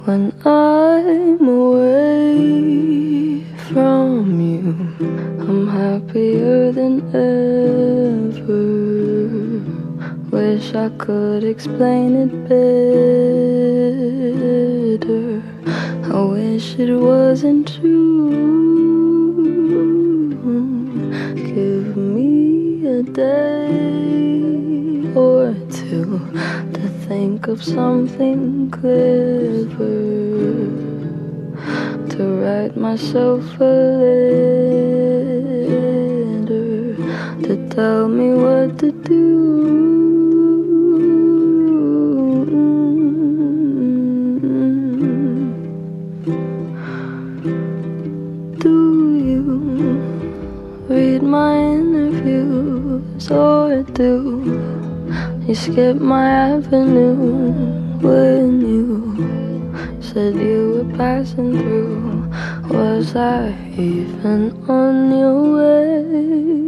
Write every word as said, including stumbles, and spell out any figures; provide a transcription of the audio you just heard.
When I'm away from you, I'm happier than ever. Wish I could explain it better. I wish it wasn't true. Give me a day or two to think of something clever, to write myself a letter, to tell me what to do. Do you read my interviews, or do you skip my avenue when you said you were passing through? Was I even on your way?